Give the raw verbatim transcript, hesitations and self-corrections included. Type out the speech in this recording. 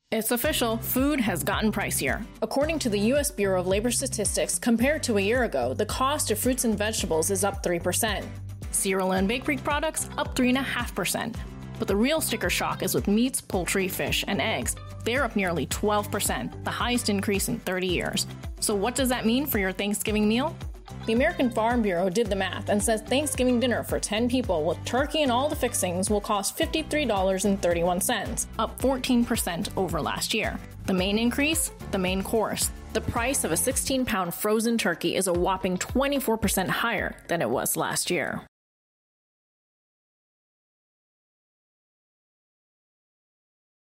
It's official, food has gotten pricier. According to the U S Bureau of Labor Statistics, compared to a year ago, the cost of fruits and vegetables is up three percent. Cereal and bakery products up three point five percent. But the real sticker shock is with meats, poultry, fish, and eggs. They're up nearly twelve percent, the highest increase in thirty years. So what does that mean for your Thanksgiving meal? The American Farm Bureau did the math and says Thanksgiving dinner for ten people with turkey and all the fixings will cost fifty-three dollars and thirty-one cents, up fourteen percent over last year. The main increase? The main course. The price of a sixteen pound frozen turkey is a whopping twenty-four percent higher than it was last year.